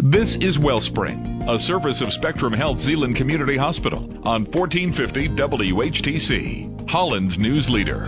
This is Wellspring, a service of Spectrum Health Zeeland Community Hospital on 1450 WHTC, Holland's news leader.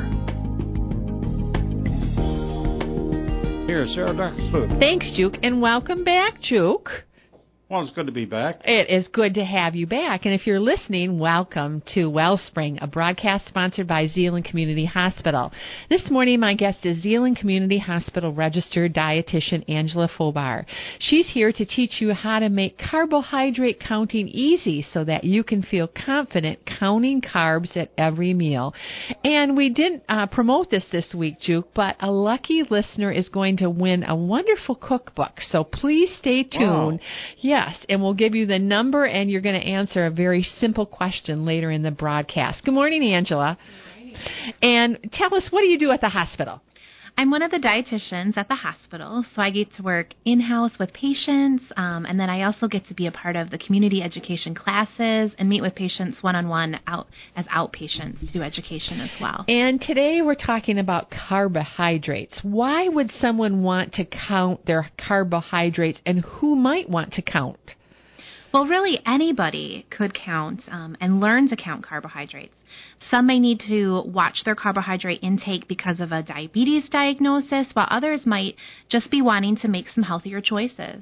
Here, Sarah Ducksloo. Thanks, Juke, and welcome back, Juke. Well, it's good to be back. It is good to have you back. And if you're listening, welcome to Wellspring, a broadcast sponsored by Zeeland Community Hospital. This morning, my guest is Zeeland Community Hospital registered dietitian Angela Fobar. She's here to teach you how to make carbohydrate counting easy so that you can feel confident counting carbs at every meal. And we didn't promote this week, Juke, but a lucky listener is going to win a wonderful cookbook. So please stay tuned. Wow. Yes, and we'll give you the number, and you're going to answer a very simple question later in the broadcast. Good morning, Angela. Good morning. And tell us, what do you do at the hospital? I'm one of the dietitians at the hospital, so I get to work in-house with patients, and then I also get to be a part of the community education classes and meet with patients one-on-one out as outpatients to do education as well. And today we're talking about carbohydrates. Why would someone want to count their carbohydrates, and who might want to count? Well, really anybody could count and learn to count carbohydrates. Some may need to watch their carbohydrate intake because of a diabetes diagnosis, while others might just be wanting to make some healthier choices.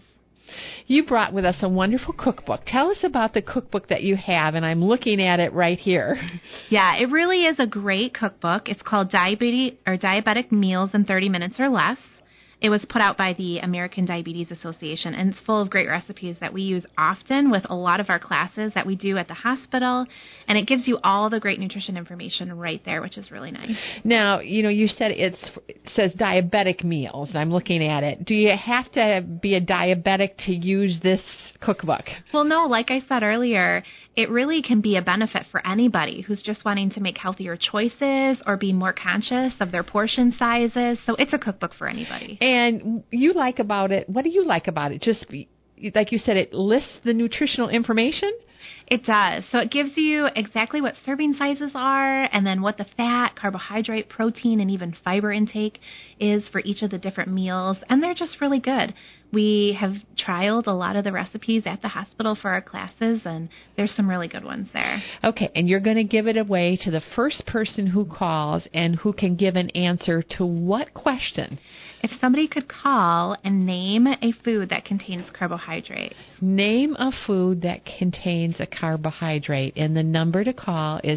You brought with us a wonderful cookbook. Tell us about the cookbook that you have, and I'm looking at it right here. Yeah, it really is a great cookbook. It's called Diabetic Meals in 30 Minutes or Less. It was put out by the American Diabetes Association, and it's full of great recipes that we use often with a lot of our classes that we do at the hospital, and it gives you all the great nutrition information right there, which is really nice. Now, you said it says diabetic meals, and I'm looking at it. Do you have to be a diabetic to use this cookbook? Well, no, like I said earlier, it really can be a benefit for anybody who's just wanting to make healthier choices or be more conscious of their portion sizes. So it's a cookbook for anybody. And you like about it, what do you like about it? Just like you said, it lists the nutritional information? It does. So it gives you exactly what serving sizes are and then what the fat, carbohydrate, protein, and even fiber intake is for each of the different meals. And they're just really good. We have trialed a lot of the recipes at the hospital for our classes, and there's some really good ones there. Okay, and you're going to give it away to the first person who calls and who can give an answer to what question? If somebody could call and name a food that contains carbohydrates. Name a food that contains a carbohydrate, and the number to call is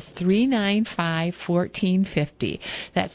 395-1450. That's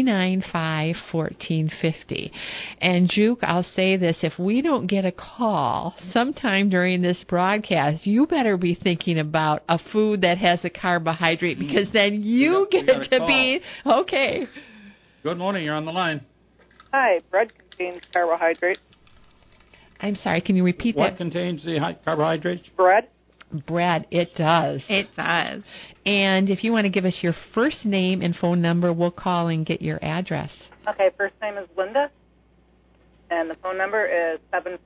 395-1450. And Juke, I'll say this, if we don't get a call sometime during this broadcast, you better be thinking about a food that has a carbohydrate, because then you get to be, okay. Good morning, you're on the line. Hi, bread contains carbohydrates. I'm sorry, can you repeat that? What contains the carbohydrates? Bread. Bread, it does. It does. And if you want to give us your first name and phone number, we'll call and get your address. Okay, first name is Linda, and the phone number is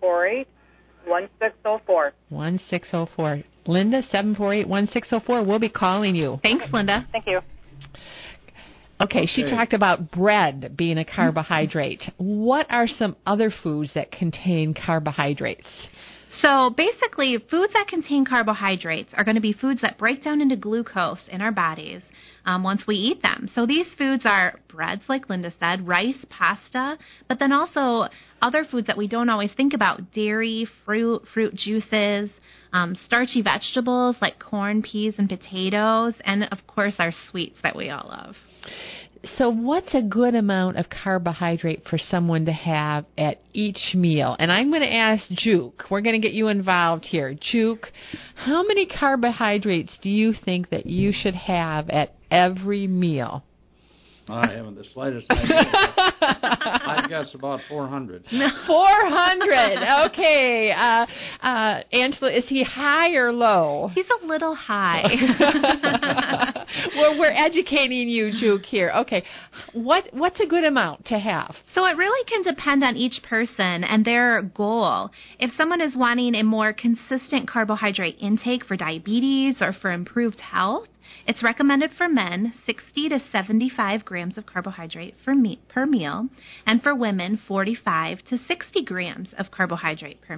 748-1604. 1604. Linda, 748-1604. We'll be calling you. Thanks, Linda. Thank you. Okay, she talked about bread being a carbohydrate. What are some other foods that contain carbohydrates? So basically, foods that contain carbohydrates are going to be foods that break down into glucose in our bodies once we eat them. So these foods are breads, like Linda said, rice, pasta, but then also other foods that we don't always think about, dairy, fruit juices, starchy vegetables like corn, peas, and potatoes, and of course our sweets that we all love. So what's a good amount of carbohydrate for someone to have at each meal? And I'm going to ask Juke. We're going to get you involved here. Juke, how many carbohydrates do you think that you should have at every meal? I haven't the slightest idea. I guess about 400. 400. Okay. Angela, is he high or low? He's a little high. Well, we're educating you, Juke, here. Okay. What's a good amount to have? So it really can depend on each person and their goal. If someone is wanting a more consistent carbohydrate intake for diabetes or for improved health, it's recommended for men 60 to 75 grams of carbohydrate per meal, and for women 45 to 60 grams of carbohydrate per meal.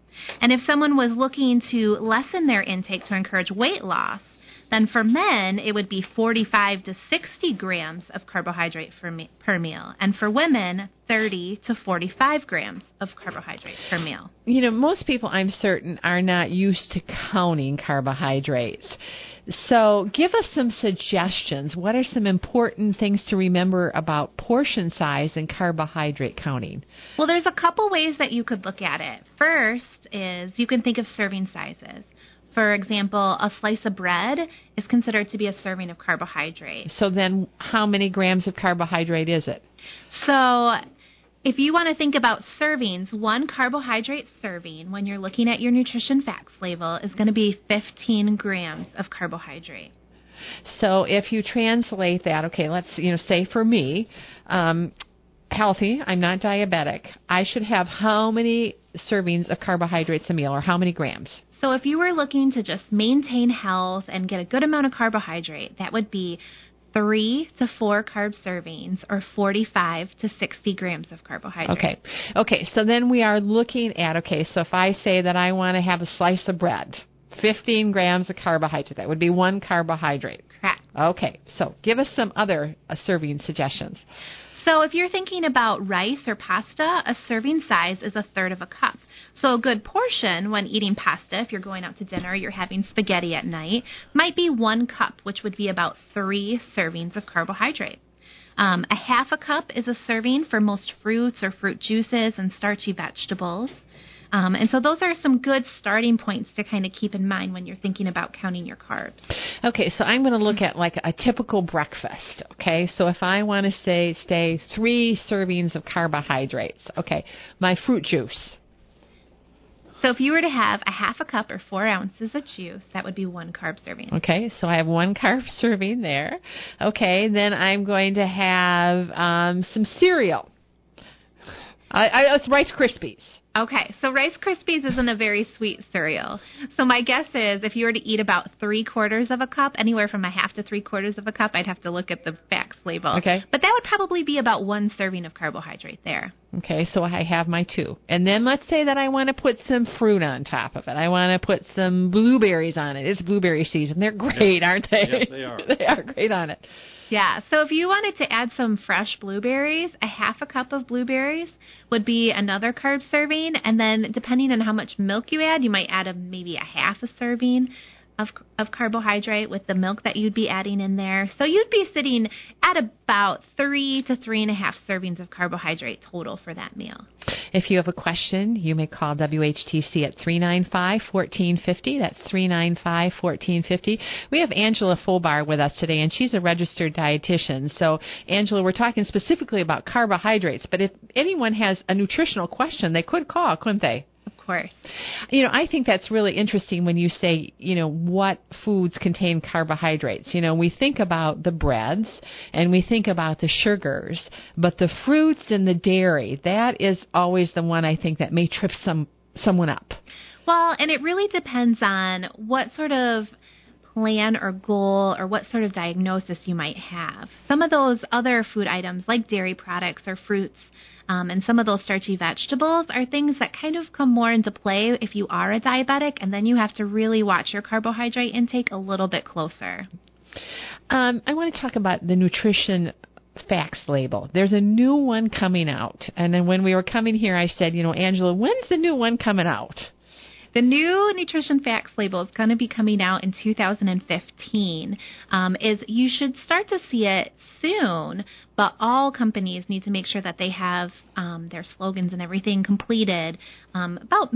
And if someone was looking to lessen their intake to encourage weight loss, then for men, it would be 45 to 60 grams of carbohydrate per meal. And for women, 30 to 45 grams of carbohydrate per meal. You know, most people, I'm certain, are not used to counting carbohydrates. So give us some suggestions. What are some important things to remember about portion size and carbohydrate counting? Well, there's a couple ways that you could look at it. First is you can think of serving sizes. For example, a slice of bread is considered to be a serving of carbohydrate. So then how many grams of carbohydrate is it? So if you want to think about servings, one carbohydrate serving when you're looking at your nutrition facts label is going to be 15 grams of carbohydrate. So if you translate that, okay, let's say for me, healthy, I'm not diabetic, I should have how many servings of carbohydrates a meal, or how many grams? So if you were looking to just maintain health and get a good amount of carbohydrate, that would be 3 to 4 carb servings, or 45 to 60 grams of carbohydrate. Okay, so then we are looking at, so if I say that I want to have a slice of bread, 15 grams of carbohydrate, that would be 1 carbohydrate. Correct. Okay, so give us some other serving suggestions. So if you're thinking about rice or pasta, a serving size is 1/3 of a cup. So a good portion when eating pasta, if you're going out to dinner, you're having spaghetti at night, might be 1 cup, which would be about 3 servings of carbohydrate. A 1/2 cup is a serving for most fruits or fruit juices and starchy vegetables. And so those are some good starting points to kind of keep in mind when you're thinking about counting your carbs. Okay, so I'm going to look at like a typical breakfast, okay? So if I want to say 3 servings of carbohydrates, okay, my fruit juice. So if you were to have a 1/2 cup or 4 ounces of juice, that would be 1 carb serving. Okay, so I have 1 carb serving there. Okay, then I'm going to have some cereal. It's Rice Krispies. Okay, so Rice Krispies isn't a very sweet cereal. So my guess is if you were to eat about 3/4 of a cup, anywhere from a 1/2 to 3/4 of a cup, I'd have to look at the facts label. Okay. But that would probably be about 1 serving of carbohydrate there. Okay, so I have my 2. And then let's say that I want to put some fruit on top of it. I want to put some blueberries on it. It's blueberry season. They're great, aren't they? Yes, they are. They are great on it. Yeah, so if you wanted to add some fresh blueberries, a 1/2 cup of blueberries would be another carb serving. And then depending on how much milk you add, you might add maybe a 1/2 serving of carbohydrate with the milk that you'd be adding in there. So you'd be sitting at about 3 to 3.5 servings of carbohydrate total for that meal. If you have a question, you may call WHTC at 395-1450. That's 395-1450. We have Angela Fulbar with us today, and she's a registered dietitian. So, Angela, we're talking specifically about carbohydrates, but if anyone has a nutritional question, they could call, couldn't they? Of course. I think that's really interesting when you say, what foods contain carbohydrates. We think about the breads and we think about the sugars, but the fruits and the dairy, that is always the one I think that may trip someone up. Well, and it really depends on what sort of plan or goal or what sort of diagnosis you might have. Some of those other food items like dairy products or fruits and some of those starchy vegetables are things that kind of come more into play if you are a diabetic, and then you have to really watch your carbohydrate intake a little bit closer. I want to talk about the nutrition facts label. There's a new one coming out. And then when we were coming here, I said, Angela, when's the new one coming out? The new nutrition facts label is going to be coming out in 2015. You should start to see it soon, but all companies need to make sure that they have their slogans and everything completed about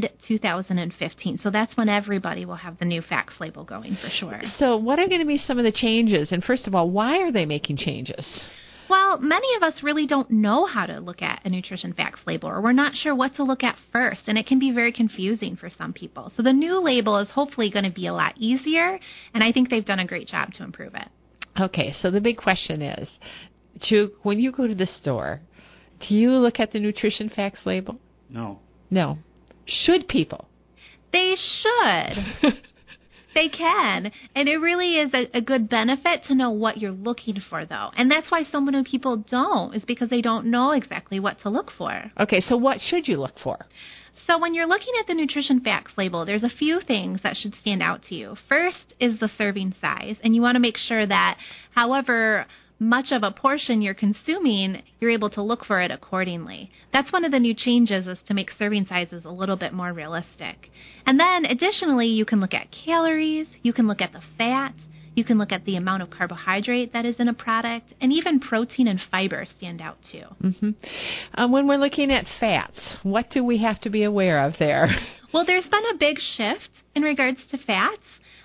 mid-2015. So that's when everybody will have the new facts label going for sure. So what are going to be some of the changes? And first of all, why are they making changes? Well, many of us really don't know how to look at a nutrition facts label, or we're not sure what to look at first, and it can be very confusing for some people. So the new label is hopefully going to be a lot easier, and I think they've done a great job to improve it. Okay, so the big question is, when you go to the store, do you look at the nutrition facts label? No. No. Should people? They should. They can. And it really is a good benefit to know what you're looking for, though. And that's why so many people don't, is because they don't know exactly what to look for. Okay, so what should you look for? So when you're looking at the nutrition facts label, there's a few things that should stand out to you. First is the serving size, and you want to make sure that however much of a portion you're consuming, you're able to look for it accordingly. That's one of the new changes, is to make serving sizes a little bit more realistic. And then additionally, you can look at calories, you can look at the fat, you can look at the amount of carbohydrate that is in a product, and even protein and fiber stand out too. Mm-hmm. When we're looking at fats, what do we have to be aware of there? Well, there's been a big shift in regards to fats.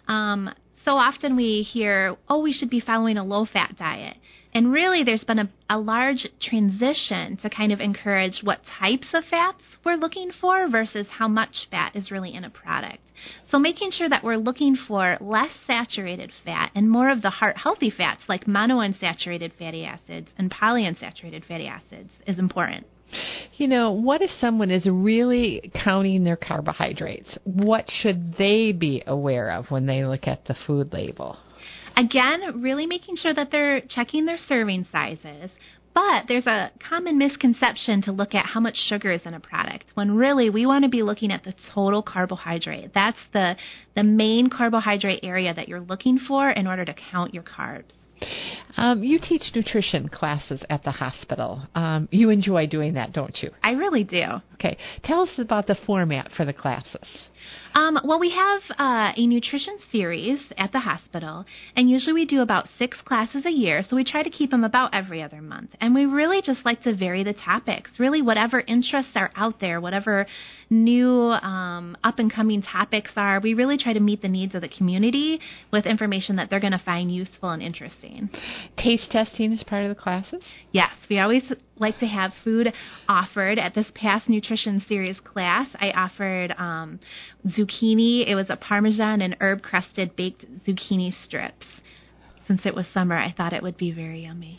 So often we hear, we should be following a low-fat diet. And really, there's been a large transition to kind of encourage what types of fats we're looking for versus how much fat is really in a product. So making sure that we're looking for less saturated fat and more of the heart-healthy fats like monounsaturated fatty acids and polyunsaturated fatty acids is important. You know, what if someone is really counting their carbohydrates? What should they be aware of when they look at the food label? Again, really making sure that they're checking their serving sizes. But there's a common misconception to look at how much sugar is in a product, when really we want to be looking at the total carbohydrate. That's the main carbohydrate area that you're looking for in order to count your carbs. You teach nutrition classes at the hospital. You enjoy doing that, don't you? I really do. Okay. Tell us about the format for the classes. Well, we have a nutrition series at the hospital, and usually we do about 6 classes a year, so we try to keep them about every other month. And we really just like to vary the topics, really whatever interests are out there, whatever new up-and-coming topics are. We really try to meet the needs of the community with information that they're going to find useful and interesting. Taste testing is part of the classes? Yes, we always like to have food offered. At this past nutrition series class, I offered zucchini. It was a Parmesan and herb-crusted baked zucchini strips. Since it was summer, I thought it would be very yummy.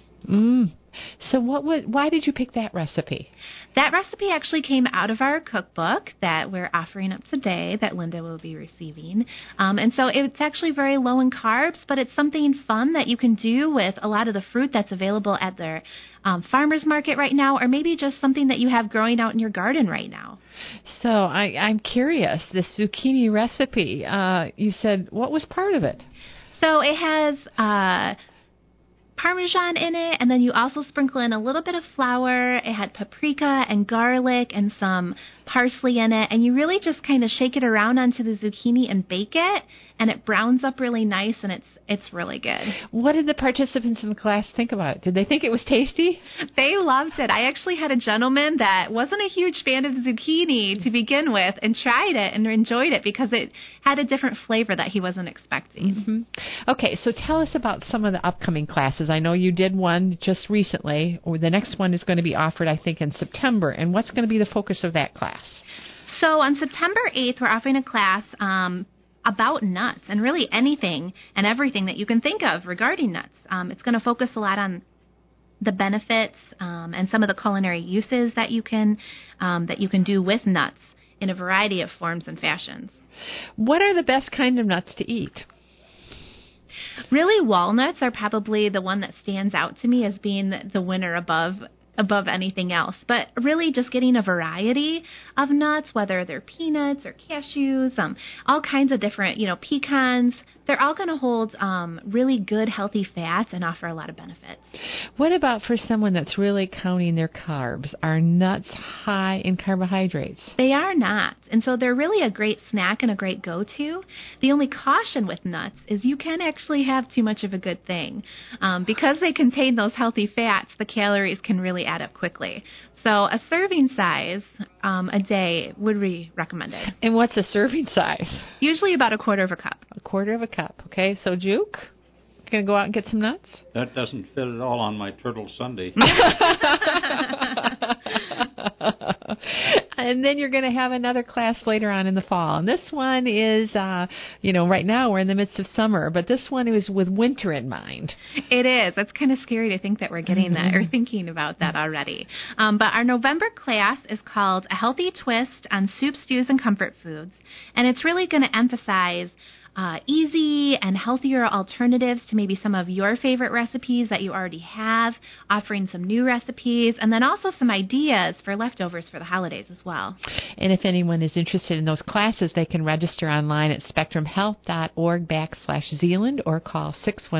So why did you pick that recipe? That recipe actually came out of our cookbook that we're offering up today that Linda will be receiving. And so it's actually very low in carbs, but it's something fun that you can do with a lot of the fruit that's available at their farmer's market right now, or maybe just something that you have growing out in your garden right now. So I'm curious, this zucchini recipe, you said, what was part of it? So it has Parmesan in it, and then you also sprinkle in a little bit of flour. It had paprika and garlic and some parsley in it, and you really just kind of shake it around onto the zucchini and bake it, and it browns up really nice, and it's really good. What did the participants in the class think about it? Did they think it was tasty? They loved it. I actually had a gentleman that wasn't a huge fan of zucchini to begin with and tried it and enjoyed it because it had a different flavor that he wasn't expecting. Mm-hmm. Okay, so tell us about some of the upcoming classes. I know you did one just recently, or the next one is going to be offered, I think, in September. And what's going to be the focus of that class? So on September 8th, we're offering a class about nuts and really anything and everything that you can think of regarding nuts. It's going to focus a lot on the benefits and some of the culinary uses that you can do with nuts in a variety of forms and fashions. What are the best kind of nuts to eat? Really, walnuts are probably the one that stands out to me as being the winner above anything else. But really just getting a variety of nuts, whether they're peanuts or cashews, all kinds of different, pecans. They're all going to hold really good, healthy fats and offer a lot of benefits. What about for someone that's really counting their carbs? Are nuts high in carbohydrates? They are not. And so they're really a great snack and a great go-to. The only caution with nuts is you can actually have too much of a good thing. Because they contain those healthy fats, the calories can really add up quickly. So a serving size a day would be recommended. And what's a serving size? Usually about 1/4 of a cup. 1/4 of a cup. Okay, so Juke, going to go out and get some nuts? That doesn't fit at all on my turtle Sunday. And then you're going to have another class later on in the fall. And this one is, right now we're in the midst of summer, but this one is with winter in mind. It is. It's kind of scary to think that we're getting that or thinking about that already. But our November class is called A Healthy Twist on Soup, Stews, and Comfort Foods. And it's really going to emphasize easy and healthier alternatives to maybe some of your favorite recipes that you already have, offering some new recipes, and then also some ideas for leftovers for the holidays as well. And if anyone is interested in those classes, they can register online at spectrumhealth.org/Zealand or call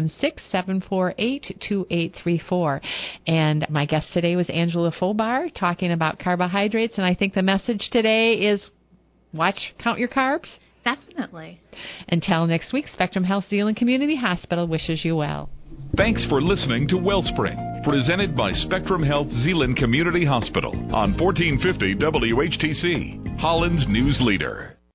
616-748-2834. And my guest today was Angela Fobar talking about carbohydrates, and I think the message today is count your carbs. Definitely. Until next week, Spectrum Health Zeeland Community Hospital wishes you well. Thanks for listening to Wellspring, presented by Spectrum Health Zeeland Community Hospital on 1450 WHTC, Holland's news leader.